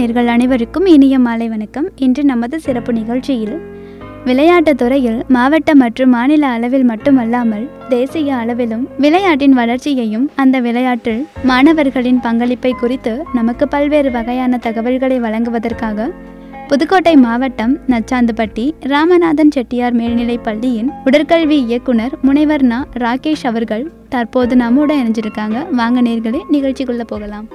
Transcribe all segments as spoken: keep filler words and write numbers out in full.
நேயர்கள் அனைவருக்கும் இனிய மாலை வணக்கம். இன்று நமது சிறப்பு நிகழ்ச்சியில் விளையாட்டுத் துறையில் மாவட்ட மற்றும் மாநில அளவில் மட்டுமல்லாமல் தேசிய அளவிலும் விளையாட்டின் வளர்ச்சியையும் அந்த விளையாட்டில் மாணவர்களின் பங்களிப்பை குறித்து நமக்கு பல்வேறு வகையான தகவல்களை வழங்குவதற்காக புதுக்கோட்டை மாவட்டம் நச்சாந்துப்பட்டி ராமநாதன் செட்டியார் மேல்நிலைப் பள்ளியின் உடற்கல்வி இயக்குனர் முனைவர் நா ராகேஷ் அவர்கள் தற்போது நம்மோட இணைஞ்சிருக்காங்க. வாங்க நேயர்களே, நிகழ்ச்சிக்குள்ள போகலாம்.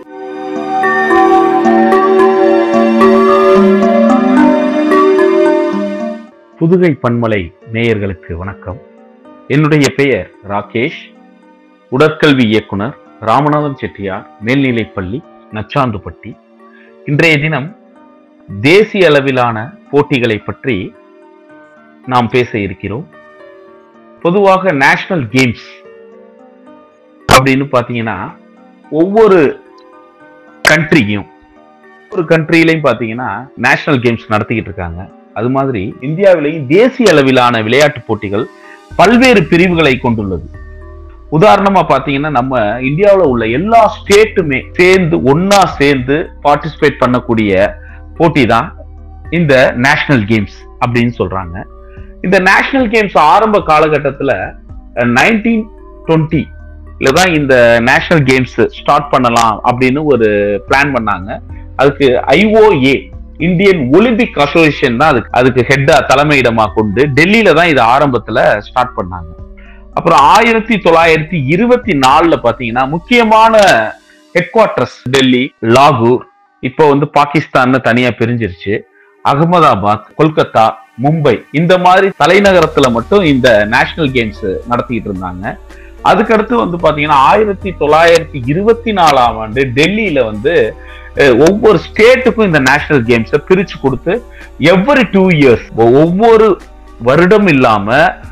புதுகை பண்பலை நேயர்களுக்கு வணக்கம். என்னுடைய பெயர் ராகேஷ், உடற்கல்வி இயக்குனர், ராமநாதன் செட்டியார் மேல்நிலைப்பள்ளி, நச்சாந்துப்பட்டி. இன்றைய தினம் தேசிய அளவிலான போட்டிகளை பற்றி நாம் பேச இருக்கிறோம். பொதுவாக நேஷனல் கேம்ஸ் அப்படின்னு பார்த்தீங்கன்னா ஒவ்வொரு கண்ட்ரியும் ஒரு கண்ட்ரிலையும் பார்த்தீங்கன்னா நேஷனல் கேம்ஸ் நடத்திக்கிட்டு இருக்காங்க. அது மாதிரி இந்தியாவிலேயும் தேசிய அளவிலான விளையாட்டு போட்டிகள் பல்வேறு பிரிவுகளை கொண்டுள்ளது. உதாரணமா பாத்தீங்கன்னா நம்ம இந்தியாவில் உள்ள எல்லா ஸ்டேட்டுமே சேர்ந்து ஒன்னா சேர்ந்து பார்ட்டிசிபேட் பண்ணக்கூடிய போட்டி தான் இந்த நேஷனல் கேம்ஸ் அப்படின்னு சொல்றாங்க. இந்த நேஷனல் கேம்ஸ் ஆரம்ப காலகட்டத்துல நைன்டீன் டுவெண்ட்டில தான் இந்த நேஷனல் கேம்ஸ் ஸ்டார்ட் பண்ணலாம் அப்படின்னு ஒரு பிளான் பண்ணாங்க. அதுக்கு ஐஓஏ இந்தியன் ஒலிம்பிக் அசோசியேஷன் தான் அதுக்கு அதுக்கு ஹெட்டா தலைமையிடமா கொண்டு டெல்லியில தான் இது ஆரம்பத்துல ஸ்டார்ட் பண்ணாங்க. அப்புறம் ஆயிரத்தி தொள்ளாயிரத்தி இருபத்தி நாலுல பாத்தீங்கன்னா முக்கியமான ஹெட் குவார்டர்ஸ் டெல்லி, லாகூர், இப்போ வந்து பாகிஸ்தான் தனியா பிரிஞ்சிருச்சு, அகமதாபாத், கொல்கத்தா, மும்பை, இந்த மாதிரி தலைநகரத்துல மட்டும் இந்த நேஷனல் கேம்ஸ் நடத்திட்டு இருந்தாங்க. அதுக்கடுத்து வந்து பாத்தீங்கன்னா ஆயிரத்தி தொள்ளாயிரத்தி இருபத்தி நாலாம் ஆண்டு டெல்லியில வந்து ஒவ்வொரு ஸ்டேட்டுக்கும் இந்த நேஷனல் கேம்ஸை பிரிச்சு கொடுத்து எவ்ரி டூ இயர்ஸ் ஒவ்வொரு வருடம் இல்லாம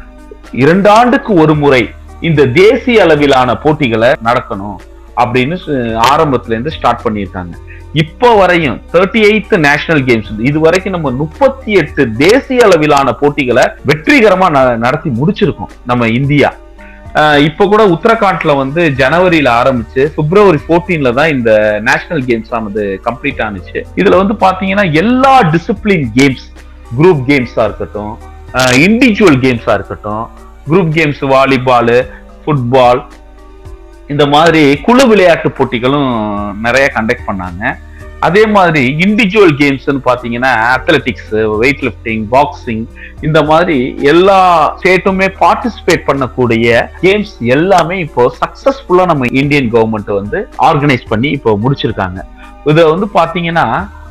இரண்டு ஆண்டுக்கு ஒரு முறை இந்த தேசிய அளவிலான போட்டிகளை நடக்கணும் அப்படின்னு ஆரம்பத்துல இருந்து ஸ்டார்ட் பண்ணியிருக்காங்க. இப்போ வரையும் தேர்ட்டி எய்த் நேஷனல் கேம்ஸ் இது வரைக்கும் நம்ம முப்பத்தி எட்டு தேசிய அளவிலான போட்டிகளை வெற்றிகரமா நடத்தி முடிச்சிருக்கோம் நம்ம இந்தியா. இப்ப கூட உத்தரகாண்ட்ல வந்து ஜனவரியில ஆரம்பிச்சு பிப்ரவரி பதினான்குல தான் இந்த நேஷனல் கேம்ஸ் ஆனது கம்ப்ளீட் ஆனிச்சு. இதுல வந்து பாத்தீங்கன்னா எல்லா டிசிப்ளின் கேம்ஸ், குரூப் கேம்ஸா இருக்கட்டும், இண்டிவிஜுவல் கேம்ஸா இருக்கட்டும், குரூப் கேம்ஸ் வாலிபால், ஃபுட்பால், இந்த மாதிரி குழு விளையாட்டு போட்டிகளும் நிறைய கண்டக்ட் பண்ணாங்க. அதே மாதிரி இண்டிவிஜுவல் கேம்ஸ்ன்னு பாத்தீங்கன்னா அத்லெட்டிக்ஸ், வெயிட் லிஃப்டிங், பாக்ஸிங், இந்த மாதிரி எல்லா ஸ்டேட்டுமே பார்ட்டிசிபேட் பண்ணக்கூடிய கேம்ஸ் எல்லாமே இப்போ சக்சஸ்ஃபுல்லா நம்ம இந்தியன் கவர்மெண்ட் வந்து ஆர்கனைஸ் பண்ணி இப்போ முடிச்சிருக்காங்க. இதை வந்து பாத்தீங்கன்னா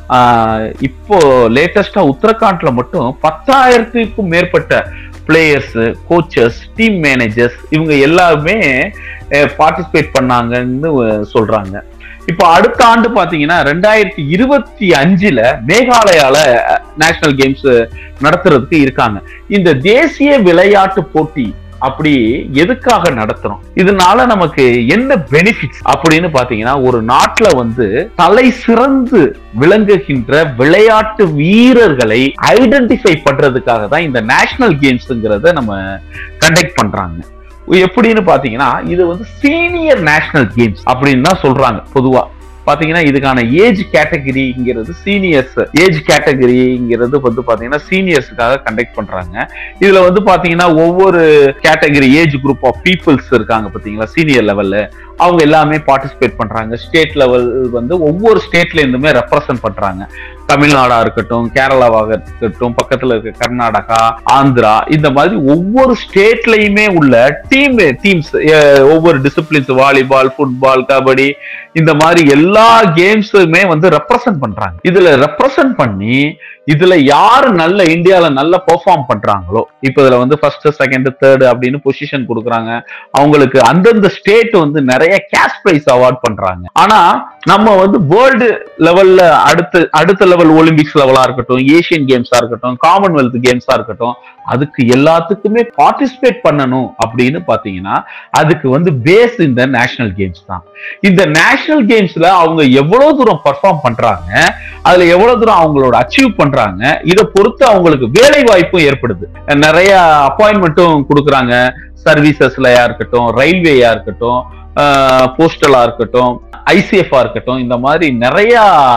இப்போ லேட்டஸ்டா உத்தரகாண்ட்ல மட்டும் பத்தாயிரத்துக்கும் மேற்பட்ட பிளேயர்ஸ், கோச்சஸ், டீம் மேனேஜர்ஸ் இவங்க எல்லாருமே பார்ட்டிசிபேட் பண்ணாங்கன்னு சொல்றாங்க. இப்ப அடுத்த ஆண்டு பாத்தீங்கன்னா ரெண்டாயிரத்தி இருபத்தி அஞ்சுல மேகாலயால நேஷனல் கேம்ஸ் நடத்துறதுக்கு இருக்காங்க. இந்த தேசிய விளையாட்டு போட்டி அப்படி எதுக்காக நடத்துறோம், இதனால நமக்கு என்ன பெனிஃபிட்ஸ் அப்படின்னு பாத்தீங்கன்னா ஒரு நாட்டுல வந்து தலை சிறந்து விளங்குகின்ற விளையாட்டு வீரர்களை ஐடென்டிஃபை பண்றதுக்காக தான் இந்த நேஷனல் கேம்ஸ்ங்கிறத நம்ம கண்டக்ட் பண்றாங்க. எப்படின்னு பாத்தீங்கன்னா இது வந்து சீனியர் நேஷனல் கேம்ஸ் அப்படின்னு தான் சொல்றாங்க. பொதுவா பாத்தீங்கன்னா இதுக்கான ஏஜ் கேட்டகரிங்கிறது சீனியர்ஸ் ஏஜ் கேட்டகரிங்கிறது வந்து பாத்தீங்கன்னா சீனியர்ஸுக்காக கண்டக்ட் பண்றாங்க. இதுல வந்து பாத்தீங்கன்னா ஒவ்வொரு category age group of peoples இருக்காங்க பாத்தீங்களா, சீனியர் லெவல்ல அவங்க எல்லாமே பார்ட்டிசிபேட் பண்றாங்க. ஸ்டேட் லெவல் வந்து ஒவ்வொரு ஸ்டேட்ல இருந்துமே ரெப்ரசன்ட் பண்றாங்க. தமிழ்நாடா இருக்கட்டும், கேரளாவாக இருக்கட்டும், பக்கத்துல இருக்க கர்நாடகா, ஆந்திரா, இந்த மாதிரி ஒவ்வொரு ஸ்டேட்லயுமே உள்ள டீம் டீம்ஸ் ஒவ்வொரு டிசிப்ளின்ஸ் வாலிபால், ஃபுட்பால், கபடி, இந்த மாதிரி எல்லா கேம்ஸுமே வந்து ரெப்ரசன்ட் பண்றாங்க. இதுல ரெப்ரசன்ட் பண்ணி இதுல யாரு நல்ல இந்தியால நல்ல பெர்ஃபார்ம் பண்றாங்களோ, இப்ப இதுல வந்து ஃபர்ஸ்ட், செகண்ட், தேர்ட் அப்படின்னு பொசிஷன் கொடுக்குறாங்க. அவங்களுக்கு அந்தந்த ஸ்டேட் வந்து நிறைய கேஷ் பிரைஸ் அவார்ட் பண்றாங்க. ஆனா நம்ம வந்து வேர்ல்டு லெவல்ல அடுத்த அடுத்த லெவல் ஒலிம்பிக்ஸ் லெவலா இருக்கட்டும், ஏசியன் கேம்ஸா இருக்கட்டும், காமன்வெல்த் கேம்ஸா இருக்கட்டும், அதுக்கு எல்லாத்துக்குமே பார்ட்டிசிபேட் பண்ணணும் அப்படின்னு பாத்தீங்கன்னா அதுக்கு வந்து பேஸ் இந்த நேஷனல் கேம்ஸ் தான். இந்த நேஷனல் கேம்ஸ்ல அவங்க எவ்வளவு தூரம் பெர்ஃபார்ம் பண்றாங்க, அதுல எவ்வளவு தூரம் அவங்களோட அச்சீவ் பண்றாங்க, இதை பொறுத்து அவங்களுக்கு வேலை வாய்ப்பும் ஏற்படுது. நிறைய அப்பாயின்மெண்ட்டும் கொடுக்குறாங்க. சர்வீசஸ்லயா இருக்கட்டும், ரயில்வேயா இருக்கட்டும், போஸ்டலா இருக்கட்டும், ஐசிஎஃப்ஆ இருக்கட்டும், இந்த மாதிரி நிறைய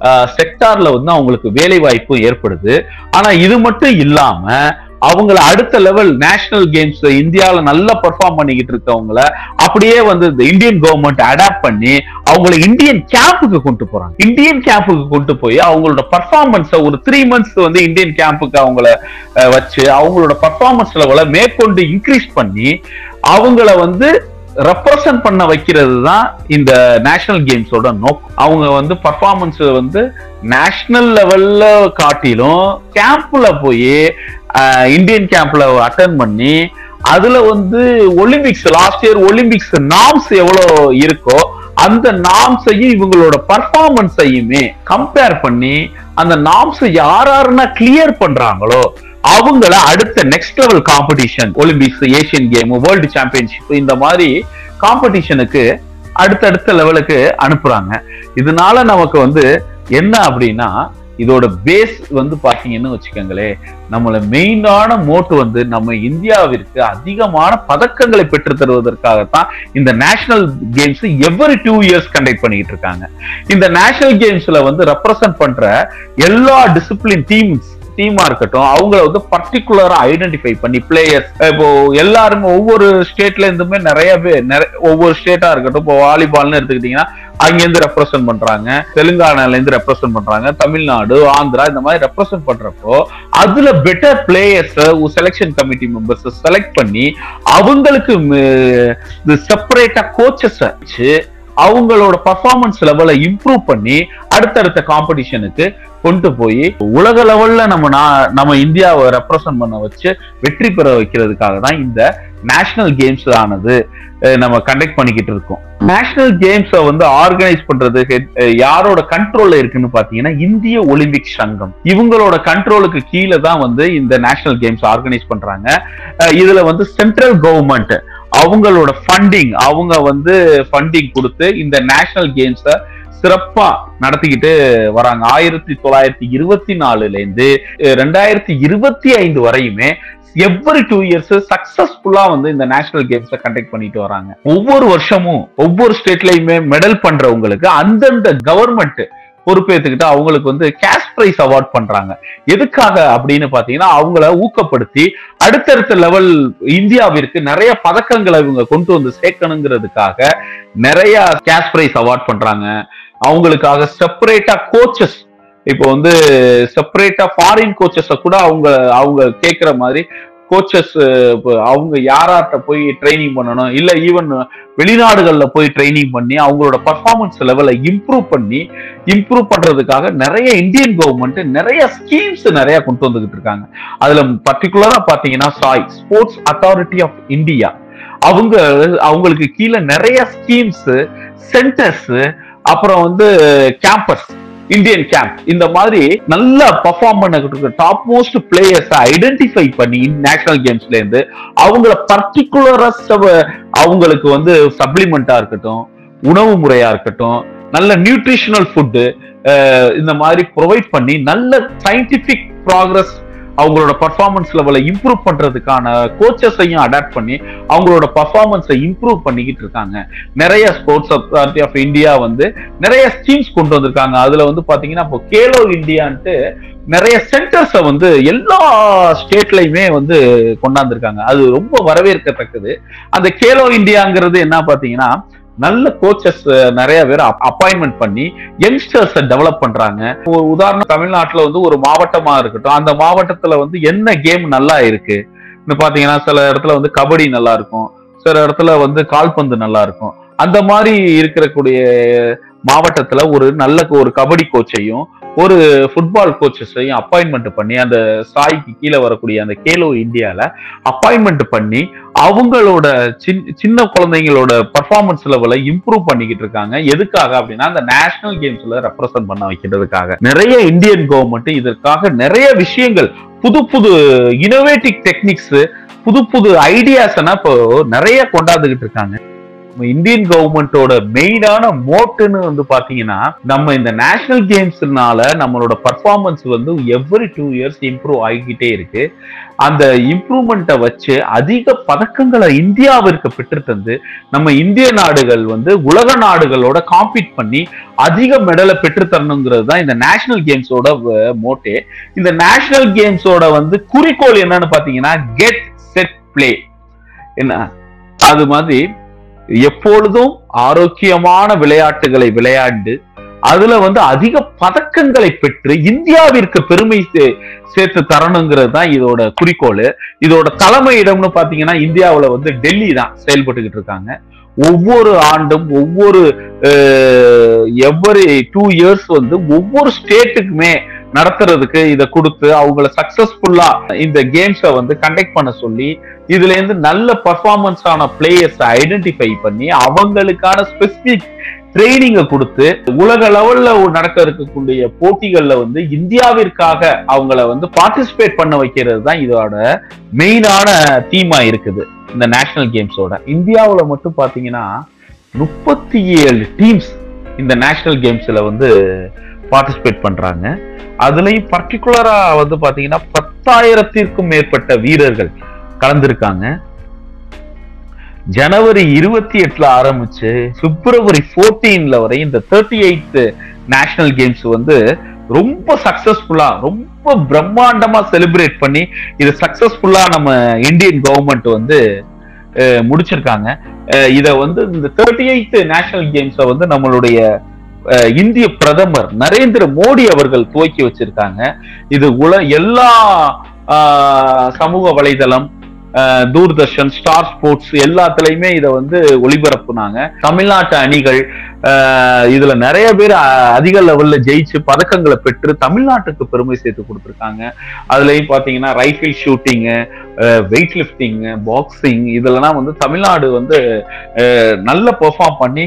செக்டார்ல வந்து அவங்களுக்கு வேலை வாய்ப்பு ஏற்படுது. ஆனா இது மட்டும் இல்லாம அவங்கள அடுத்த லெவல் நேஷனல் கேம்ஸ் இந்தியாவில நல்லா பெர்ஃபார்ம் பண்ணிக்கிட்டு இருக்கவங்கள அப்படியே வந்து இந்த இந்தியன் கவர்மெண்ட் அடாப்ட் பண்ணி அவங்கள இந்தியன் கேம்புக்கு கொண்டு போறாங்க. இந்தியன் கேம்புக்கு கொண்டு போய் அவங்களோட பர்ஃபார்மன்ஸ் ஒரு த்ரீ மந்த்ஸ் வந்து இந்தியன் கேம்புக்கு அவங்கள வச்சு அவங்களோட பர்ஃபார்மன்ஸ் லெவலை மேற்கொண்டு இன்க்ரீஸ் பண்ணி அவங்கள வந்து ரெப்ரசன்ட் பண்ண வைக்கிறது தான் இந்த நேஷனல் கேம்ஸோட நோக்கம். அவங்க வந்து பர்ஃபார்மன்ஸ் வந்து நேஷனல் லெவல்ல காட்டிலும் கேம்ப்ல போய் இந்தியன் கேம்ப்ல அட்டென்ட் பண்ணி அதுல வந்து Olympics last year Olympics norms எவ்வளவு இருக்கோ அந்த நார்ம்ஸையும் இவங்களோட பர்ஃபார்மன்ஸையுமே கம்பேர் பண்ணி அந்த நார்ம்ஸ் யார் யாருன்னா கிளியர் பண்றாங்களோ அவங்கள அடுத்த next level competition Olympics, Asian game, world championship இந்த மாதிரி காம்படிஷனுக்கு அடுத்தடுத்த லெவலுக்கு அனுப்புறாங்க. இதனால நமக்கு வந்து என்ன அப்படின்னா இதோட பேஸ் வந்து பாத்தீங்கன்னு வச்சுக்கோங்களேன், நம்மள மெயினான மோட்டு வந்து நம்ம இந்தியாவிற்கு அதிகமான பதக்கங்களை பெற்று தருவதற்காகத்தான் இந்த national games every two years conduct பண்ணிட்டு இருக்காங்க. இந்த நேஷனல் கேம்ஸ்ல வந்து ரெப்ரசன்ட் பண்ற எல்லா டிசிப்ளின் டீம்ஸ் டீமா இருக்கட்டும் அவங்கள வந்து பர்டிகுலரா ஐடென்டிஃபை பண்ணி பிளேயர்ஸ் இப்போ எல்லாருமே ஒவ்வொரு ஸ்டேட்ல இருந்துமே நிறைய பேர் ஒவ்வொரு ஸ்டேட்டா இருக்கட்டும் இப்போ வாலிபால்னு எடுத்துக்கிட்டீங்கன்னா அங்கிருந்து ரெப்ரசென்ட் பண்றாங்க, தெலுங்கானால இருந்து ரெப்ரசென்ட் பண்றாங்க, தமிழ்நாடு, ஆந்திரா இந்த மாதிரி ரெப்ரசென்ட் பண்றப்போ அதுல better players selection committee members select பண்ணி அவங்களுக்கு செப்பரேட்டா கோச்சஸ் வச்சு அவங்களோட பர்ஃபார்மன்ஸ் லெவலை இம்ப்ரூவ் பண்ணி அடுத்தடுத்த காம்படிஷனுக்கு கொண்டு போய் உலக லெவல்ல நம்ம நம்ம இந்தியாவை ரெப்ரசென்ட் பண்ண வச்சு வெற்றி பெற வைக்கிறதுக்காக தான் இந்த நேஷனல் கேம்ஸ் ஆனது நம்ம கண்டக்ட் பண்ணிக்கிட்டு இருக்கோம். நேஷனல் கேம்ஸை வந்து ஆர்கனைஸ் பண்றது யாரோட கண்ட்ரோல்ல இருக்குன்னு பாத்தீங்கன்னா இந்திய ஒலிம்பிக் சங்கம். இவங்களோட கண்ட்ரோலுக்கு கீழே தான் வந்து இந்த நேஷனல் கேம்ஸ் ஆர்கனைஸ் பண்றாங்க. இதுல வந்து சென்ட்ரல் கவர்மெண்ட் அவங்களோட ஃபண்டிங் அவங்க வந்து ஃபண்டிங் கொடுத்து இந்த நேஷனல் கேம்ஸை சிறப்பா நடத்திக்கிட்டு வராங்க. ஆயிரத்தி தொள்ளாயிரத்தி இருபத்தி நாலுல இருந்து ரெண்டாயிரத்தி இருபத்தி ஐந்து வரையுமே எவ்ரி டூ இயர்ஸ் சக்சஸ்ஃபுல்லா வந்து இந்த நேஷனல் கேம்ஸை கண்டக்ட் பண்ணிட்டு வராங்க. ஒவ்வொரு வருஷமும் ஒவ்வொரு ஸ்டேட்லயுமே மெடல் பண்றவங்களுக்கு அந்தந்த கவர்மெண்ட் பொறுப்பேற்றுக்கிட்டு அவங்களுக்கு வந்து கேஷ் பிரைஸ் அவார்ட் பண்றாங்க. எதுக்காக அப்படின்னு பாத்தீங்கன்னா அவங்கள ஊக்கப்படுத்தி அடுத்தடுத்த லெவல் இந்தியாவிற்கு நிறைய பதக்கங்களை இவங்க கொண்டு வந்து சேர்க்கணுங்கிறதுக்காக நிறைய கேஷ் பிரைஸ் அவார்ட் பண்றாங்க. அவங்களுக்காக செப்பரேட்டா கோச்சஸ் இப்போ வந்து செப்பரேட்டா ஃபாரின் கோச்சஸ கூட அவங்க அவங்க கேட்கிற மாதிரி கோச்சஸ் அவங்க யாராட்ட போய் ட்ரைனிங் பண்ணணும் இல்ல ஈவன் வெளிநாடுகள்ல போய் ட்ரைனிங் பண்ணி அவங்களோட பர்ஃபார்மன்ஸ் லெவலை இம்ப்ரூவ் பண்ணி இம்ப்ரூவ் பண்றதுக்காக நிறைய இந்தியன் கவர்மெண்ட் நிறைய ஸ்கீம்ஸ் நிறைய கொண்டு வந்துகிட்டு இருக்காங்க. அதுல பர்டிகுலரா பாத்தீங்கன்னா SAI sports authority of India அவங்க அவங்களுக்கு கீழே நிறைய ஸ்கீம்ஸ், சென்டர்ஸ், அப்புறம் வந்து கேம்பஸ், இந்தியன் கேம்ப் இந்த மாதிரி நல்லா பெர்ஃபார்ம் பண்ண டாப் மோஸ்ட் பிளேயர்ஸ் ஐடென்டிஃபை பண்ணி நேஷனல் கேம்ஸ்ல இருந்து அவங்கள பர்டிகுலரா அவங்களுக்கு வந்து சப்ளிமெண்டா இருக்கட்டும், உணவு முறையா இருக்கட்டும், நல்ல நியூட்ரிஷனல் ஃபுட்டு இந்த மாதிரி ப்ரொவைட் பண்ணி நல்ல சயின்டிபிக் ப்ராக்ரஸ் அவங்களோட பர்ஃபார்மன்ஸ் லெவலை இம்ப்ரூவ் பண்றதுக்கான கோச்சஸையும் அடாப்ட் பண்ணி அவங்களோட பர்ஃபார்மன்ஸை இம்ப்ரூவ் பண்ணிக்கிட்டு இருக்காங்க. நிறைய ஸ்போர்ட்ஸ் அத்தாரிட்டி ஆஃப் இந்தியா வந்து நிறைய ஸ்கீம்ஸ் கொண்டு வந்திருக்காங்க. அதுல வந்து பாத்தீங்கன்னா இப்போ கேலோ இந்தியான்ட்டு நிறைய சென்டர்ஸை வந்து எல்லா ஸ்டேட்லயுமே வந்து கொண்டாந்துருக்காங்க. அது ரொம்ப வரவேற்கத்தக்கது. அந்த கேலோ இந்தியாங்கிறது என்ன பாத்தீங்கன்னா நல்ல கோச்சஸ் நிறைய பேர் அப்பாயின்மெண்ட் பண்ணி யங்ஸ்டர்ஸை டெவலப் பண்றாங்க. உதாரணம் தமிழ்நாட்டுல வந்து ஒரு மாவட்டமா இருக்கட்டும், அந்த மாவட்டத்துல வந்து என்ன கேம் நல்லா இருக்கு பாத்தீங்கன்னா சில இடத்துல வந்து கபடி நல்லா இருக்கும், சில இடத்துல வந்து கால்பந்து நல்லா இருக்கும். அந்த மாதிரி இருக்கக்கூடிய மாவட்டத்துல ஒரு நல்ல ஒரு கபடி கோச்சையும் ஒரு ஃபுட்பால் கோச்சஸையும் அப்பாயின்மெண்ட் பண்ணி அந்த சாய்க்கு கீழே வரக்கூடிய அந்த கேலோ இந்தியால அப்பாயின்மெண்ட் பண்ணி அவங்களோட சின்ன குழந்தைங்களோட பர்ஃபார்மன்ஸ் லெவலை இம்ப்ரூவ் பண்ணிக்கிட்டு இருக்காங்க. எதுக்காக அப்படின்னா அந்த நேஷனல் கேம்ஸ்ல ரெப்ரசென்ட் பண்ண வைக்கிறதுக்காக நிறைய இந்தியன் கவர்மெண்ட் இதற்காக நிறைய விஷயங்கள் புது புது இனோவேட்டிவ் டெக்னிக்ஸ் புது புது ஐடியாஸ் இப்போ நிறைய கொண்டாந்துகிட்டு இருக்காங்க. இந்தியன் கவர்மெண்டோட மெயினான மோட்டுன்னு வந்து பாத்தீங்கன்னா, நம்ம இந்த நேஷனல் கேம்ஸ்னால நம்மளோட பர்ஃபார்மன்ஸ் வந்து எவ்ரி டூ இயர்ஸ் இம்ப்ரூவ் ஆகிக்கிட்டே இருக்கு. அந்த இம்ப்ரூவ்மெண்ட்டை வச்சு அதிக பதக்கங்களை இந்தியாவிற்கு பெற்று தந்து நம்ம இந்திய நாடுகள் வந்து உலக நாடுகளோட காம்பீட் பண்ணி அதிக மெடலை பெற்று தரணுங்கிறது தான் இந்த நேஷனல் கேம்ஸோட மோட்டே. இந்த நேஷனல் கேம்ஸோட வந்து குறிக்கோள் என்னன்னு பாத்தீங்கன்னா, கெட் செட் பிளே. என்ன அது மாதிரி எப்பொழுதும் ஆரோக்கியமான விளையாட்டுகளை விளையாண்டு அதுல வந்து அதிக பதக்கங்களை பெற்று இந்தியாவிற்கு பெருமை சேர்த்து தரணுங்கிறது தான் இதோட குறிக்கோள். இதோட தலைமையிடம்னு பாத்தீங்கன்னா இந்தியாவில வந்து டெல்லி தான் செயல்பட்டுக்கிட்டு இருக்காங்க. ஒவ்வொரு ஆண்டும் ஒவ்வொரு எவ்வரி டூ இயர்ஸ் வந்து ஒவ்வொரு ஸ்டேட்டுக்குமே நடத்துறதுக்கு இதை கொடுத்து அவங்கள சக்சஸ்ஃபுல்லா இந்த கேம்ஸை வந்து கண்டக்ட் பண்ண சொல்லி இதுல இருந்து நல்ல பர்ஃபார்மன்ஸ் ஆன பிளேயர்ஸ் ஐடென்டிஃபை பண்ணி அவங்களுக்கான ஸ்பெசிபிக் ட்ரைனிங்கை கொடுத்து உலக லெவல்ல நடக்க இருக்கக்கூடிய போட்டிகள்ல வந்து இந்தியாவிற்காக அவங்கள வந்து பார்ட்டிசிபேட் பண்ண வைக்கிறது தான் இதோட மெயினான தீமா இருக்குது. இந்த நேஷனல் கேம்ஸோட இந்தியாவில் மட்டும் பாத்தீங்கன்னா முப்பத்தி ஏழு டீம்ஸ் இந்த நேஷனல் கேம்ஸ்ல வந்து பார்ட்டிசிபேட் பண்றாங்க. அதுலயும் பர்டிகுலரா வந்து பாத்தீங்கன்னா பத்தாயிரத்திற்கும் மேற்பட்ட வீரர்கள் கலந்திருக்காங்க. ஜனவரி இருபத்தி எட்டுல ஆரம்பிச்சு பிப்ரவரி பதினான்குல வரை இந்த தேர்ட்டி எய்த் நேஷனல் கேம்ஸ் வந்து ரொம்ப சக்சஸ்ஃபுல்லா ரொம்ப பிரம்மாண்டமா செலிப்ரேட் பண்ணி இது சக்சஸ்ஃபுல்லா நம்ம இந்தியன் கவர்மெண்ட் வந்து முடிச்சிருக்காங்க. இத வந்து இந்த தேர்ட்டி எய்த் நேஷனல் கேம்ஸை வந்து நம்மளுடைய இந்திய பிரதமர் நரேந்திர மோடி அவர்கள் துவக்கி வச்சிருக்காங்க. இது உல எல்லா சமூக வலைதளம், தூர்தர்ஷன், ஸ்டார் ஸ்போர்ட்ஸ் எல்லாத்துலயுமே இதை வந்து ஒளிபரப்புனாங்க. தமிழ்நாட்டு அணிகள் இதுல நிறைய பேர் அதிக லெவல்ல ஜெயிச்சு பதக்கங்களை பெற்று தமிழ்நாட்டுக்கு பெருமை சேர்த்து கொடுத்துருக்காங்க. அதுலயும் பாத்தீங்கன்னா rifle shooting, weight lifting, boxing இதெல்லாம் வந்து தமிழ்நாடு வந்து நல்ல பெர்ஃபார்ம் பண்ணி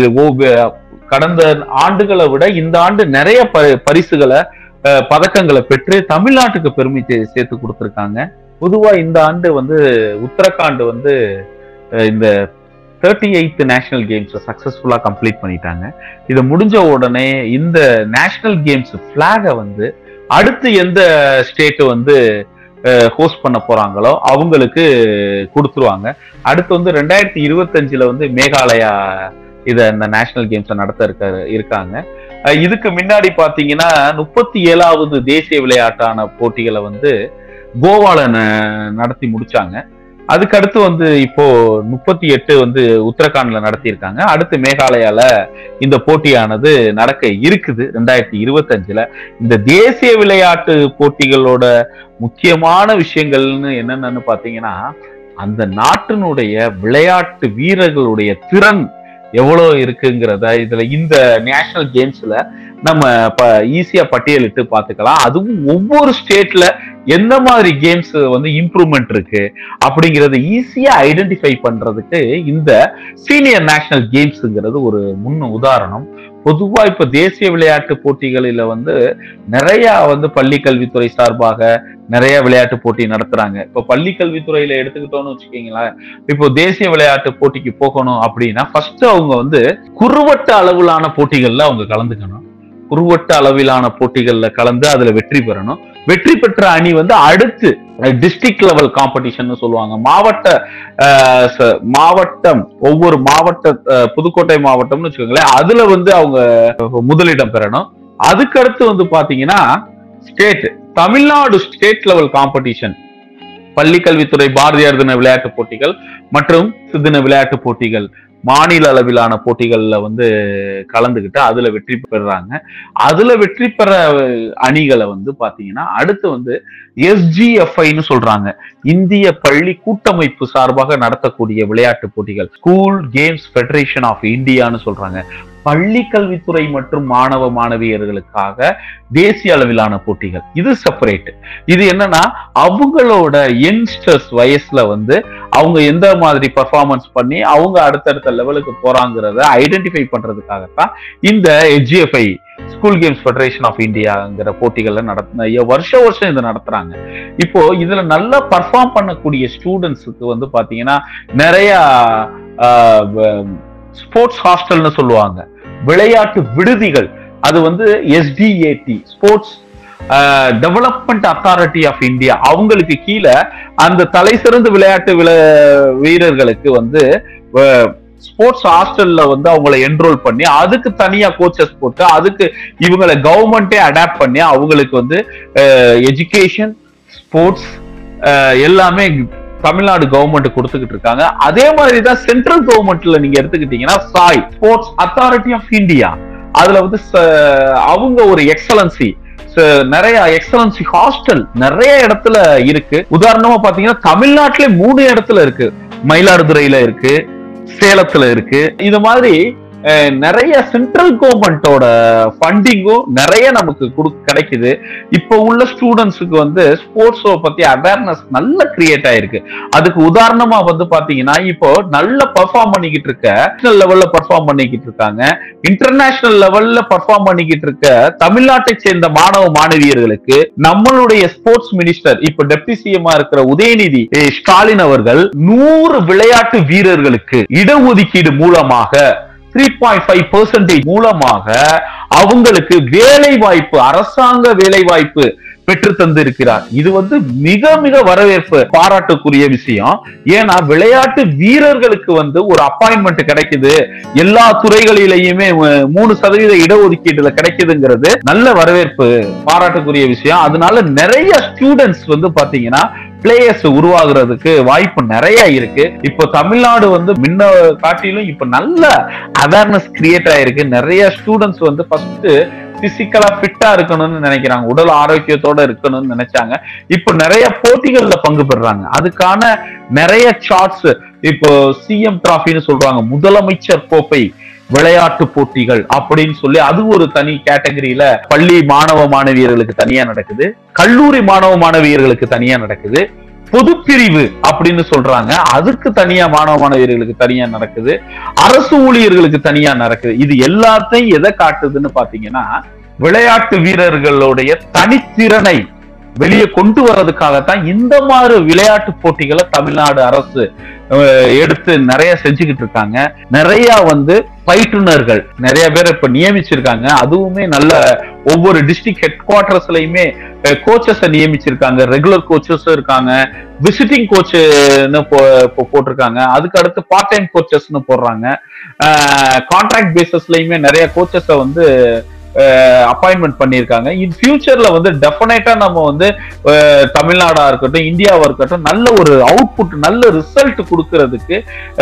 கடந்த ஆண்டுகளை விட இந்த ஆண்டு நிறைய பரிசுகளை பதக்கங்களை பெற்று தமிழ்நாட்டுக்கு பெருமை சேர்த்து கொடுத்துருக்காங்க. பொதுவா இந்த ஆண்டு வந்து உத்தரகாண்ட் வந்து இந்த தேர்ட்டி எய்த் நேஷனல் கேம்ஸ் சக்சஸ்ஃபுல்லா கம்ப்ளீட் பண்ணிட்டாங்க. இது முடிஞ்ச உடனே இந்த நேஷனல் கேம்ஸ் பிளாக வந்து அடுத்து எந்த ஸ்டேட் வந்து ஹோஸ்ட் பண்ண போறாங்களோ அவங்களுக்கு கொடுத்துருவாங்க. அடுத்து வந்து ரெண்டாயிரத்தி இருபத்தி அஞ்சுல வந்து மேகாலயா இத இந்த நேஷனல் கேம்ஸை நடத்த இருக்க இருக்காங்க. இதுக்கு முன்னாடி பாத்தீங்கன்னா முப்பத்தி ஏழாவது தேசிய விளையாட்டான போட்டிகளை வந்து கோவால நடத்தி முடிச்சாங்க. அதுக்கடுத்து வந்து இப்போ முப்பத்தி எட்டு வந்து உத்தரகாண்ட்ல நடத்தியிருக்காங்க. அடுத்து மேகாலயால இந்த போட்டியானது நடக்க இருக்குது ரெண்டாயிரத்தி இருபத்தி அஞ்சுல. இந்த தேசிய விளையாட்டு போட்டிகளோட முக்கியமான விஷயங்கள்னு என்னென்னு பாத்தீங்கன்னா, அந்த நாட்டினுடைய விளையாட்டு வீரர்களுடைய திறன் எவ்வளவு இருக்குங்கிறத இதுல இந்த நேஷனல் கேம்ஸ்ல நம்ம ஈஸியா பட்டியலிட்டு பாத்துக்கலாம். அதுவும் ஒவ்வொரு ஸ்டேட்ல எந்த மாதிரி கேம்ஸ் வந்து இம்ப்ரூவ்மெண்ட் இருக்கு அப்படிங்கறத ஈஸியா ஐடென்டிஃபை பண்றதுக்கு இந்த சீனியர் நேஷனல் கேம்ஸ்ங்கிறது ஒரு முன் உதாரணம். பொதுவா இப்ப தேசிய விளையாட்டு போட்டிகளில வந்து நிறைய வந்து பள்ளி கல்வித்துறை சார்பாக நிறைய விளையாட்டு போட்டி நடத்துறாங்க. இப்ப பள்ளி கல்வித்துறையில எடுத்துக்கிட்டோம்னு வச்சுக்கீங்களேன், இப்போ தேசிய விளையாட்டு போட்டிக்கு போகணும் அப்படின்னா ஃபர்ஸ்ட் அவங்க வந்து குறுவட்ட அளவிலான போட்டிகள்ல அவங்க கலந்துக்கணும். குறுவட்ட அளவிலான போட்டிகள்ல கலந்து அதுல வெற்றி பெறணும். வெற்றி பெற்ற அணி வந்து அடுத்து டிஸ்ட்ரிக்ட் லெவல் காம்படிஷன் சொல்லுவாங்க. மாவட்ட மாவட்டம் ஒவ்வொரு மாவட்ட புதுக்கோட்டை மாவட்டம்னு வச்சுக்கோங்களேன், அதுல வந்து அவங்க முதலிடம் பெறணும். அதுக்கடுத்து வந்து பாத்தீங்கன்னா state Tamil Nadu state level competition, பள்ளி கல்வித்துறை பாரதியார் தின விளையாட்டு போட்டிகள் மற்றும் தின விளையாட்டு போட்டிகள் மாநில அளவிலான போட்டிகள்ல வந்து கலந்துகிட்டு அதுல வெற்றி பெறாங்க. அதுல வெற்றி பெற அணிகளை வந்து பாத்தீங்கன்னா அடுத்து வந்து எஸ்ஜிஎஃப்ஐன்னு சொல்றாங்க, இந்திய பள்ளி கூட்டமைப்பு சார்பாக நடத்தக்கூடிய விளையாட்டு போட்டிகள், ஸ்கூல் கேம்ஸ் ஃபெடரேஷன் ஆஃப் இந்தியான்னு சொல்றாங்க. பள்ளி கல்வித்துறை மற்றும் மாணவ மாணவியர்களுக்காக தேசிய அளவிலான போட்டிகள், இது செப்பரேட். இது என்னன்னா அவங்களோட யங்ஸ்டர்ஸ் வயசுல வந்து அவங்க எந்த மாதிரி பர்ஃபார்மன்ஸ் பண்ணி அவங்க அடுத்தடுத்த லெவலுக்கு போறாங்கிறத ஐடென்டிஃபை பண்றதுக்காகத்தான் இந்த SGFI school games federation of இந்தியாங்கிற போட்டிகள்ல நடத்த வருஷம் வருஷம் இதை நடத்துறாங்க. இப்போ இதுல நல்லா பர்ஃபார்ம் பண்ணக்கூடிய ஸ்டூடெண்ட்ஸுக்கு வந்து பாத்தீங்கன்னா நிறைய ஸ்போர்ட்ஸ் ஹாஸ்டல்னு சொல்லுவாங்க, விளையாட்டு விடுதிகள். அது வந்து SDAT, sports development authority of India, அவங்களுக்கு கீழே அந்த தலை சிறந்த விளையாட்டு வீரர்களுக்கு வந்து ஸ்போர்ட்ஸ் ஹாஸ்டல்ல வந்து அவங்களை என்ரோல் பண்ணி அதுக்கு தனியா கோச்சஸ் போட்டு அதுக்கு இவங்களை கவர்மெண்டே அடாப்ட் பண்ணி அவங்களுக்கு வந்து எஜுகேஷன், ஸ்போர்ட்ஸ் எல்லாமே தமிழ்நாடு கவர்மெண்ட் கொடுத்துக்கிட்டு இருக்காங்க. அதே மாதிரிதான் சென்ட்ரல் கவர்மெண்ட்ல நீங்க எடுத்துக்கிட்டீங்கன்னா SAI, sports authority of India, அதுல வந்து அவங்க ஒரு எக்ஸலன்சி, நிறைய எக்ஸலன்சி ஹாஸ்டல் நிறைய இடத்துல இருக்கு. உதாரணமா பாத்தீங்கன்னா தமிழ்நாட்டிலே மூணு இடத்துல இருக்கு, மயிலாடுதுறையில இருக்கு, சேலத்துல இருக்கு. இது மாதிரி நிறைய சென்ட்ரல் கவர்மெண்டோட ஃபண்டிங்கும் நிறைய நமக்கு கிடைக்குது. இப்போ உள்ள ஸ்டூடெண்ட்ஸுக்கு வந்து ஸ்போர்ட்ஸ் பத்தி அவேர்னஸ் நல்ல கிரியேட் ஆயிருக்கு. அதுக்கு உதாரணமா வந்து பாத்தீங்கன்னா இப்போ நல்ல பெர்ஃபார்ம் பண்ணிக்கிட்டு இருக்க, நேஷனல் லெவல்ல பெர்ஃபார்ம் பண்ணிக்கிட்டு இருக்காங்க, இன்டர்நேஷனல் லெவல்ல பெர்ஃபார்ம் பண்ணிக்கிட்டு இருக்க தமிழ்நாட்டை சேர்ந்த மாணவ மாணவியர்களுக்கு நம்மளுடைய ஸ்போர்ட்ஸ் மினிஸ்டர், இப்ப டெப்டி சிஎம் இருக்கிற உதயநிதி ஸ்டாலின் அவர்கள் நூறு விளையாட்டு வீரர்களுக்கு இடஒதுக்கீடு மூலமாக த்ரீ பாயிண்ட் ஃபைவ் பெர்சன்டேஜ் மூலமாக அவங்களுக்கு வேலை வாய்ப்பு, அரசாங்க வேலை வாய்ப்பு பெற்று தந்து இருக்கிறார். இது வந்து மிக மிக வரவேற்பு, பாராட்டுக்குரிய விஷயம். ஏன்னா விளையாட்டு வீரர்களுக்கு வந்து ஒரு அப்பாயின்மெண்ட் கிடைக்குது, எல்லா துறைகளிலேயுமே மூணு சதவீத இடஒதுக்கீடுல கிடைக்குதுங்கிறது நல்ல வரவேற்பு, பாராட்டுக்குரிய விஷயம். அதனால நிறைய ஸ்டூடெண்ட்ஸ் வந்து பாத்தீங்கன்னா பிளேயர்ஸ் உருவாகிறதுக்கு வாய்ப்பு நிறைய இருக்கு. இப்போ தமிழ்நாடு வந்து முன்ன காட்டிலும் இப்ப நல்ல அவேர்னஸ் கிரியேட் ஆயிருக்கு. நிறைய ஸ்டூடெண்ட்ஸ் வந்து ஃபர்ஸ்ட் பிசிக்கலா ஃபிட்டா இருக்கணும்னு நினைக்கிறாங்க, உடல் ஆரோக்கியத்தோட இருக்கணும்னு நினைச்சாங்க. இப்ப நிறைய போட்டிகள்ல பங்கு பெறாங்க. அதுக்கான நிறைய சார்ட்ஸ், இப்போ சிஎம் டிராஃபின்னு சொல்றாங்க, முதலமைச்சர் கோப்பை விளையாட்டு போட்டிகள் அப்படின்னு சொல்லி அது ஒரு தனி கேட்டகரியில பள்ளி மாணவ மாணவியர்களுக்கு தனியா நடக்குது, கல்லூரி மாணவ மாணவியர்களுக்கு தனியா நடக்குது, பொதுப்பிரிவு அப்படின்னு சொல்றாங்க, அதுக்கு தனியா மாணவ மாணவியர்களுக்கு தனியா நடக்குது, அரசு ஊழியர்களுக்கு தனியா நடக்குது. இது எல்லாத்தையும் எதை காட்டுதுன்னு பாத்தீங்கன்னா விளையாட்டு வீரர்களுடைய தனித்திறனை வெளியே கொண்டு வர்றதுக்காகத்தான் இந்த மாதிரி விளையாட்டு போட்டிகளை தமிழ்நாடு அரசு எடுத்து நிறைய செஞ்சுக்கிட்டு இருக்காங்க. நிறைய வந்து பயிற்றுனர்கள் நிறைய பேர் இப்ப நியமிச்சிருக்காங்க. அதுவுமே நல்ல, ஒவ்வொரு டிஸ்ட்ரிக்ட் ஹெட் குவார்டர்ஸ்லயுமே கோச்சஸை நியமிச்சிருக்காங்க, ரெகுலர் கோச்சஸும் இருக்காங்க, விசிட்டிங் கோச்சுன்னு போட்டிருக்காங்க. அதுக்கு அடுத்து பார்ட் டைம் கோச்சஸ்ன்னு போடுறாங்க. கான்ட்ராக்ட் பேசிஸ்லயுமே நிறைய கோச்சஸை வந்து அப்பாயின்மெண்ட் பண்ணியிருக்காங்க. இன் ஃபியூச்சர்ல வந்து டெஃபினட்டா நம்ம வந்து தமிழ்நாடா இருக்கட்டும், இந்தியாவா இருக்கட்டும், நல்ல ஒரு அவுட்புட், நல்ல ரிசல்ட் கொடுக்கறதுக்கு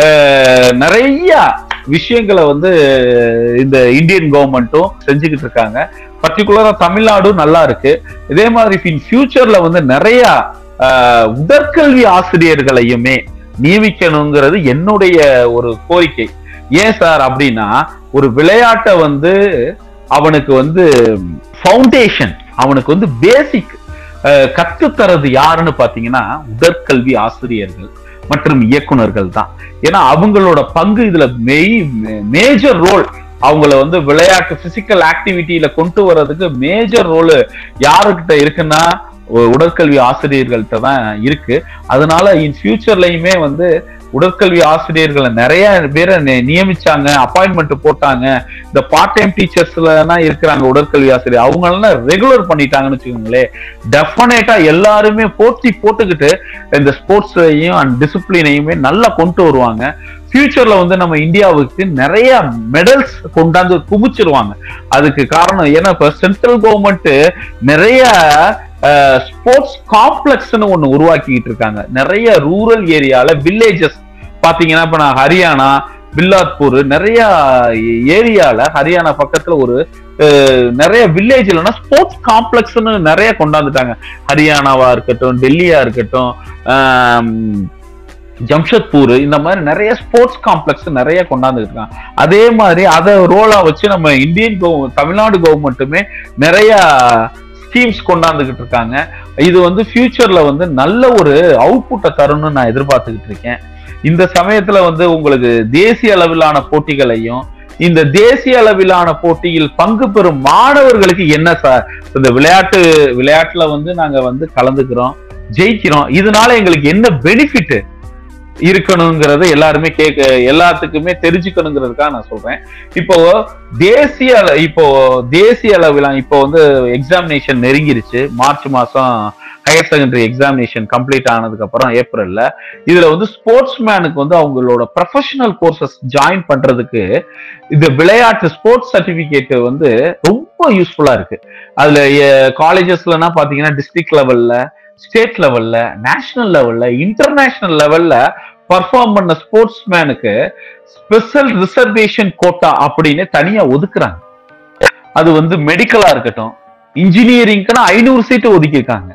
நிறைய விஷயங்களை வந்து இந்த இந்தியன் கவர்மெண்ட்டும் செஞ்சுக்கிட்டு இருக்காங்க. பர்டிகுலரா தமிழ்நாடும் நல்லா இருக்கு. இதே மாதிரி இன் ஃபியூச்சர்ல வந்து நிறைய உடற்கல்வி ஆசிரியர்களையுமே நியமிக்கணுங்கிறது என்னுடைய ஒரு கோரிக்கை. ஏன் சார் அப்படின்னா, ஒரு விளையாட்டை வந்து அவனுக்கு வந்து ஃபவுண்டேஷன், அவனுக்கு வந்து பேசிக் கற்றுத்தரது யாருன்னு பாத்தீங்கன்னா உடற்கல்வி ஆசிரியர்கள் மற்றும் இயக்குனர்கள் தான். ஏன்னா அவங்களோட பங்கு இதுல மெய் மேஜர் ரோல். அவங்கள வந்து விளையாட்டு பிசிக்கல் ஆக்டிவிட்டியில கொண்டு வர்றதுக்கு மேஜர் ரோல் யாருக்கிட்ட இருக்குன்னா உடற்கல்வி ஆசிரியர்கள்ட்ட தான் இருக்கு. அதனால இன் ஃபியூச்சர்லயுமே வந்து உடற்கல்வி ஆசிரியர்களை நிறைய பேரை நியமிச்சாங்க, அப்பாயின்மெண்ட் போட்டாங்க. இந்த பார்ட் டைம் டீச்சர்ஸ்ல இருக்கிறாங்க உடற்கல்வி ஆசிரியர், அவங்க எல்லாம் ரெகுலர் பண்ணிட்டாங்கன்னு வச்சுக்கோங்களேன். டெஃபினட்டா எல்லாருமே போட்டி போட்டுக்கிட்டு இந்த ஸ்போர்ட்ஸையும் அண்ட் டிசிப்ளினையுமே நல்லா கொண்டு வருவாங்க. ஃபியூச்சர்ல வந்து நம்ம இந்தியாவுக்கு நிறைய மெடல்ஸ் கொண்டாந்து குமிச்சிருவாங்க. அதுக்கு காரணம் ஏன்னா இப்ப சென்ட்ரல் கவர்மெண்ட் நிறைய ஸ்போர்ட்ஸ் காம்ப்ளெக்ஸ்னு ஒண்ணு உருவாக்கிட்டு இருக்காங்க. நிறைய ரூரல் ஏரியால வில்லேஜஸ் பாத்தீங்கன்னா, இப்ப நான் ஹரியானா பில்லாத்பூர் நிறைய ஏரியால, ஹரியானா பக்கத்துல ஒரு நிறைய வில்லேஜ்ல ஸ்போர்ட்ஸ் காம்ப்ளெக்ஸ்னு நிறைய கொண்டாந்துட்டாங்க. ஹரியானாவா இருக்கட்டும், டெல்லியா இருக்கட்டும், ஜம்ஷத்பூர், இந்த மாதிரி நிறைய ஸ்போர்ட்ஸ் காம்ப்ளெக்ஸ் நிறைய கொண்டாந்து இருக்காங்க. அதே மாதிரி அதை ரோலா வச்சு நம்ம இந்தியன் தமிழ்நாடு கவர்மெண்ட்டுமே நிறைய ஸ்கீம்ஸ் கொண்டாந்துகிட்டு இருக்காங்க. இது வந்து ஃபியூச்சர்ல வந்து நல்ல ஒரு அவுட்புட்டை தரும்னு நான் எதிர்பார்த்துக்கிட்டு இருக்கேன். இந்த சமயத்துல வந்து உங்களுக்கு தேசிய அளவிலான போட்டிகளையும், இந்த தேசிய அளவிலான போட்டியில் பங்கு பெறும் மாணவர்களுக்கு என்ன சார், இந்த விளையாட்டு விளையாட்டுல வந்து நாங்க வந்து கலந்துக்கிறோம், ஜெயிக்கிறோம், இதனால எங்களுக்கு என்ன பெனிஃபிட், இருக்கணுங்கிறத எல்லாருமே கேட்க எல்லாத்துக்குமே தெரிஞ்சுக்கணுங்கிறதுக்காக நான் சொல்றேன். இப்போ தேசிய இப்போ தேசிய அளவில் இப்போ வந்து எக்ஸாமினேஷன் நெருங்கிருச்சு. மார்ச் மாசம் ஹையர் செகண்டரி எக்ஸாமினேஷன் கம்ப்ளீட் ஆனதுக்கு அப்புறம் ஏப்ரல்ல இதுல வந்து ஸ்போர்ட்ஸ் மேனுக்கு வந்து அவங்களோட ப்ரொஃபஷனல் கோர்சஸ் ஜாயின் பண்றதுக்கு இந்த விளையாட்டு ஸ்போர்ட்ஸ் சர்டிபிகேட் வந்து ரொம்ப யூஸ்ஃபுல்லா இருக்கு. அதுல காலேஜஸ்லன்னா பாத்தீங்கன்னா டிஸ்ட்ரிக்ட் லெவல்ல, ஸ்டேட் லெவல்ல, நேஷனல் லெவல்ல, இன்டர்நேஷனல் லெவல்ல பர்ஃபார்ம் பண்ண ஸ்போர்ட்ஸ் மேனுக்கு ஸ்பெஷல் ரிசர்வேஷன் கோட்டா அப்படின்னு தனியா ஒதுக்குறாங்க. அது வந்து மெடிக்கலா இருக்கட்டும், இன்ஜினியரிங்க்குன்னா ஐநூறு சீட்டு ஒதுக்கியிருக்காங்க.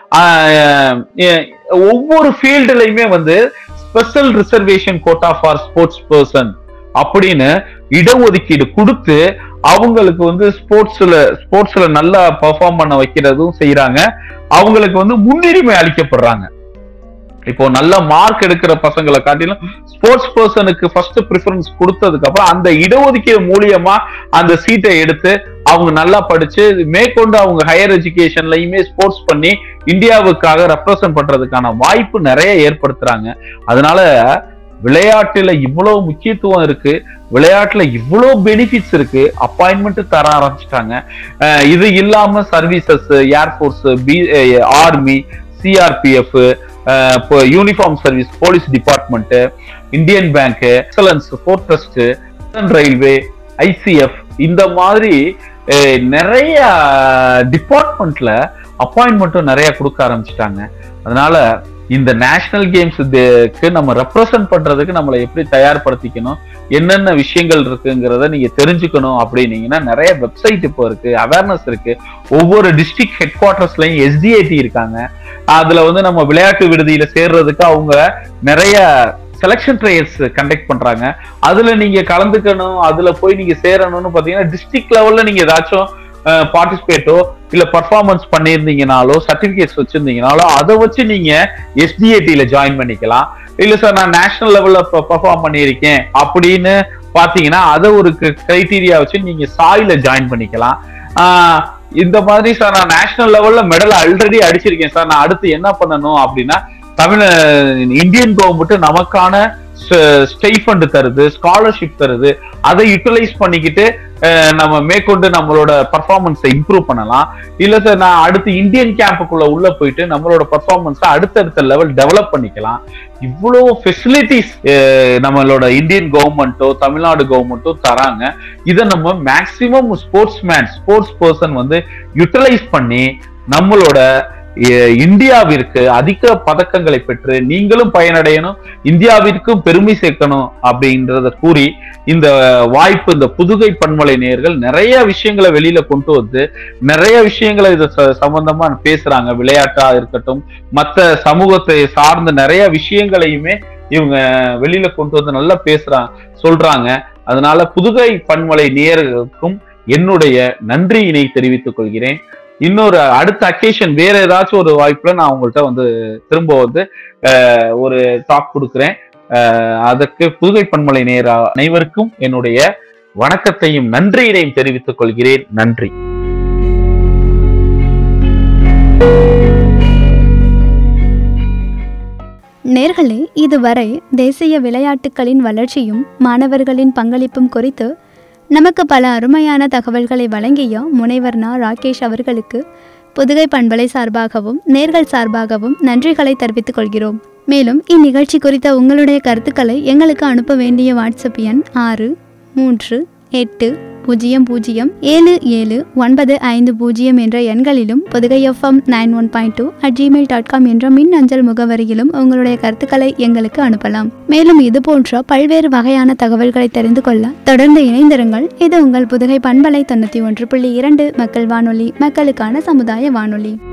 ஒவ்வொரு ஃபீல்டுலயுமே வந்து special reservation quota for sports person அப்படின்னு இடஒதுக்கீடு கொடுத்து அவங்களுக்கு வந்து ஸ்போர்ட்ஸ்ல ஸ்போர்ட்ஸ்ல நல்லா பெர்ஃபார்ம் பண்ண வைக்கிறதும் செய்யறாங்க. அவங்களுக்கு வந்து முன்னுரிமை அளிக்கப்படுறாங்க. இப்போ நல்ல மார்க் எடுக்கிற பசங்களை காட்டிலும் ஸ்போர்ட்ஸ் பர்சனுக்கு ஃபர்ஸ்ட் ப்ரிஃபரன்ஸ் கொடுத்ததுக்கு அப்புறம் அந்த இடஒதுக்கீடு மூலியமா அந்த சீட்டை எடுத்து அவங்க நல்லா படிச்சு மேற்கொண்டு அவங்க ஹையர் எஜுகேஷன்லயுமே ஸ்போர்ட்ஸ் பண்ணி இந்தியாவுக்காக ரெப்ரசன்ட் பண்றதுக்கான வாய்ப்பு நிறைய ஏற்படுத்துறாங்க. அதனால விளையாட்டுல இவ்வளவு முக்கியத்துவம் இருக்கு, விளையாட்டுல இவ்வளவு பெனிஃபிட்ஸ் இருக்கு. அப்பாயின்மெண்ட் தர ஆரம்பிச்சிட்டாங்க. இது இல்லாம services, air force, B army, CRPF, uniform service, police department, Indian bank, excellence, port trust, railway, ICF, இந்த மாதிரி நிறைய டிபார்ட்மெண்ட்ல அப்பாயின்மெண்ட்டும் நிறைய கொடுக்க ஆரம்பிச்சிட்டாங்க. அதனால இந்த நேஷனல் கேம்ஸ்க்கு நம்ம ரெப்ரசன்ட் பண்றதுக்கு நம்மளை எப்படி தயார்படுத்திக்கணும், என்னென்ன விஷயங்கள் இருக்குங்கிறத நீங்க தெரிஞ்சுக்கணும் அப்படின்னீங்கன்னா நிறைய வெப்சைட் இப்போ இருக்கு, அவேர்னஸ் இருக்கு. ஒவ்வொரு டிஸ்ட்ரிக்ட் ஹெட் குவார்டர்ஸ்லயும் எஸ்டிஐடி இருக்காங்க. அதுல வந்து நம்ம விளையாட்டு விடுதியில சேர்றதுக்கு அவங்க நிறைய செலக்ஷன் ட்ரையல்ஸ் கண்டக்ட் பண்றாங்க. அதுல நீங்க கலந்துக்கணும், அதுல போய் நீங்க சேரணும்னு பாத்தீங்கன்னா டிஸ்ட்ரிக்ட் லெவல்ல நீங்க ஏதாச்சும் பார்ட்டிசிபேட்டோ இல்ல பர்ஃபார்மன்ஸ் பண்ணியிருந்தீங்கனாலோ சர்டிபிகேட்ஸ் வச்சிருந்தீங்கனாலோ அதை வச்சு நீங்க எஸ்டிஏடில ஜாயின் பண்ணிக்கலாம். இல்ல சார் நான் நேஷனல் லெவல்ல பர்ஃபார்ம் பண்ணியிருக்கேன் அப்படின்னு பாத்தீங்கன்னா அதை ஒரு கிரைட்டீரியா வச்சு நீங்க சாயில ஜாயின் பண்ணிக்கலாம். ஆஹ் இந்த மாதிரி சார் நான் நேஷனல் லெவல்ல மெடல் ஆல்ரெடி அடிச்சிருக்கேன் சார், நான் அடுத்து என்ன பண்ணணும் அப்படின்னா தமிழ் இந்தியன் கவர்மெண்ட் நமக்கான ஸ்டைஃபண்ட் தருது, ஸ்காலர்ஷிப் தருது. அதை யூட்டிலைஸ் பண்ணிக்கிட்டு நம்ம மேற்கொண்டு நம்மளோட பர்ஃபார்மன்ஸை இம்ப்ரூவ் பண்ணலாம். இல்ல சார் நான் அடுத்து இந்தியன் கேம்புக்குள்ள உள்ள போயிட்டு நம்மளோட பர்ஃபார்மன்ஸை அடுத்தடுத்த லெவல் டெவலப் பண்ணிக்கலாம். இவ்வளவு ஃபெசிலிட்டிஸ் நம்மளோட இந்தியன் கவர்மெண்ட்டோ தமிழ்நாடு கவர்மெண்ட்டோ தராங்க. இதை நம்ம maximum sports man sports person வந்து யூட்டிலைஸ் பண்ணி நம்மளோட இந்தியாவிற்கு அதிக பதக்கங்களை பெற்று நீங்களும் பயனடையணும், இந்தியாவிற்கும் பெருமை சேர்க்கணும் அப்படின்றத கூறி இந்த வாய்ப்பு இந்த புதுகை பண்பலை நேயர்கள் நிறைய விஷயங்களை வெளியில கொண்டு வந்து நிறைய விஷயங்களை இது சம்பந்தமா பேசுறாங்க. விளையாட்டா இருக்கட்டும், மற்ற சமூகத்தை சார்ந்த நிறைய விஷயங்களையுமே இவங்க வெளியில கொண்டு வந்து நல்லா பேசுறாங்க, சொல்றாங்க. அதனால புதுகை பண்பலை நேயர்களுக்கும் என்னுடைய நன்றியினை தெரிவித்துக் கொள்கிறேன். இன்னொரு அடுத்த அக்கேஷன் வேற ஏதாச்சும் ஒரு வாய்ப்புல நான் உங்கள்கிட்ட வந்து திரும்ப வந்து ஒரு டாக் கொடுக்குறேன். அதற்கு புதுகை பண்பலை நேயர் அனைவருக்கும் என்னுடைய வணக்கத்தையும் நன்றியினையும் தெரிவித்துக் கொள்கிறேன். நன்றி. நேர்களே, இதுவரை தேசிய விளையாட்டுகளின் வளர்ச்சியும் மாணவர்களின் பங்களிப்பும் குறித்து நமக்கு பல அருமையான தகவல்களை வழங்கிய முனைவர் நா ராகேஷ் அவர்களுக்கு புதுகை பண்பலை சார்பாகவும் நேர்கள் சார்பாகவும் நன்றிகளை தெரிவித்துக் கொள்கிறோம். மேலும் இந்நிகழ்ச்சி குறித்த உங்களுடைய கருத்துக்களை எங்களுக்கு அனுப்ப வேண்டிய வாட்ஸ்அப் எண் ஆறு மூன்று எட்டு பூஜ்ஜியம் பூஜ்ஜியம் ஏழு ஏழு ஒன்பது ஐந்து பூஜ்ஜியம் என்ற எண்களிலும் Pudhugai FM nine one point two at Gmail dot com என்ற மின் அஞ்சல் முகவரியிலும் உங்களுடைய கருத்துக்களை எங்களுக்கு அனுப்பலாம். மேலும் இது போன்ற பல்வேறு வகையான தகவல்களை தெரிந்து கொள்ள தொடர்ந்து இணைந்திருங்கள். இது உங்கள் புதுகை பண்பலை தொண்ணூத்தி ஒன்று புள்ளி இரண்டு மக்கள் வானொலி, மக்களுக்கான சமுதாய வானொலி.